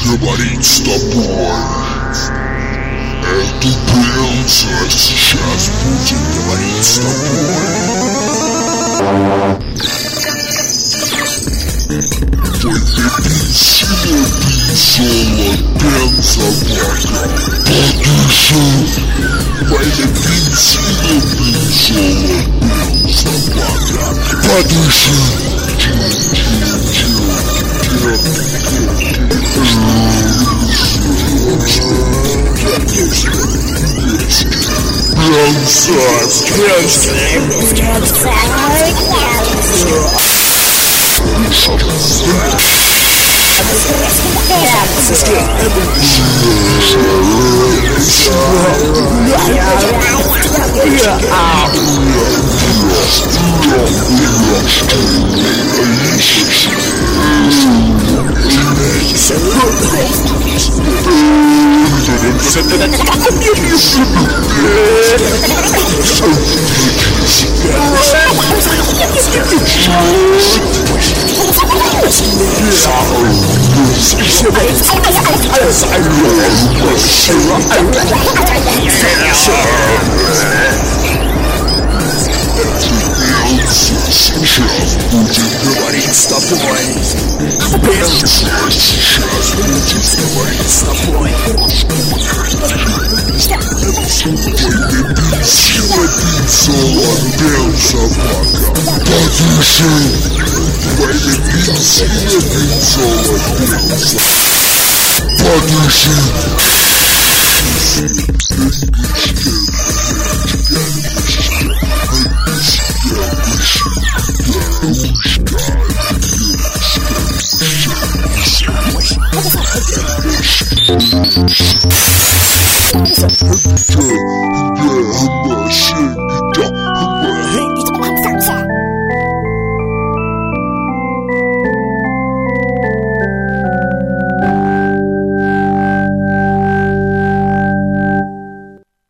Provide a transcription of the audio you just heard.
говорить с тобой. Эту принца сейчас будем говорить с тобой. Выпей силу пенсола, пенсобака. Подыши. Выпей силу пенсола, пенсобака. Подыши. Сейчас будем говорить с тобой. Сейчас будем говорить с тобой. Сила пенсола, пенсобака. Подыши. Выпей сила пенсола, пенсобака. Подыши. Машинки.